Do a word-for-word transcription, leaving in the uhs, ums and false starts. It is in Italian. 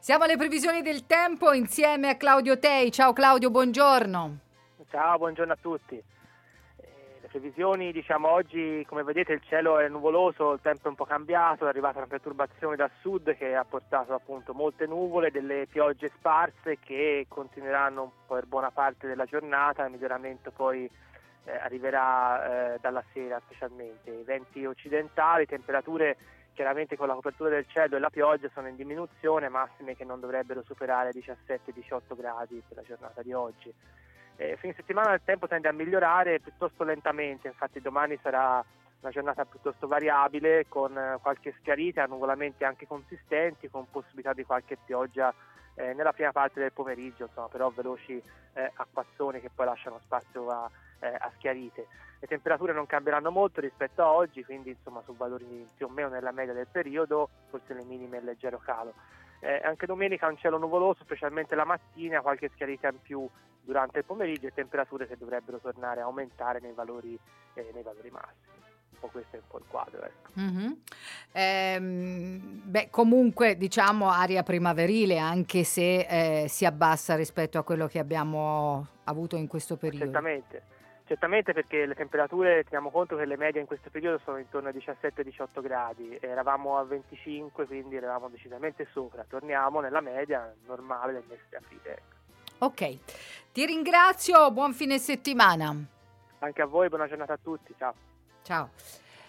Siamo alle previsioni del tempo insieme a Claudio Tei. Ciao Claudio, buongiorno. Ciao, buongiorno a tutti. Eh, le previsioni, diciamo, oggi, come vedete, il cielo è nuvoloso, il tempo è un po' cambiato, è arrivata una perturbazione dal sud che ha portato appunto molte nuvole, delle piogge sparse che continueranno un po' per buona parte della giornata. Il miglioramento poi eh, arriverà eh, dalla sera specialmente. I venti occidentali, temperature chiaramente con la copertura del cielo e la pioggia sono in diminuzione, massime che non dovrebbero superare diciassette diciotto gradi per la giornata di oggi. Eh, fine settimana il tempo tende a migliorare piuttosto lentamente, infatti domani sarà una giornata piuttosto variabile con eh, qualche schiarita, annuvolamenti anche consistenti, con possibilità di qualche pioggia eh, nella prima parte del pomeriggio, insomma, però veloci eh, acquazzoni che poi lasciano spazio a, eh, a schiarite. Le temperature non cambieranno molto rispetto a oggi, quindi insomma su valori più o meno nella media del periodo, forse le minime in leggero calo. Eh, anche domenica un cielo nuvoloso, specialmente la mattina, qualche schiarita in più durante il pomeriggio e temperature che dovrebbero tornare a aumentare nei valori, eh, nei valori massimi. Un po' questo è un po' il quadro. Ecco. Mm-hmm. Ehm, beh, comunque diciamo aria primaverile, anche se eh, si abbassa rispetto a quello che abbiamo avuto in questo periodo. Certamente. Certamente, perché le temperature, teniamo conto che le medie in questo periodo sono intorno ai diciassette diciotto gradi, eravamo a venticinque, quindi eravamo decisamente sopra. Torniamo nella media normale del mese di aprile. Ok, ti ringrazio, buon fine settimana. Anche a voi, buona giornata a tutti, ciao. Ciao.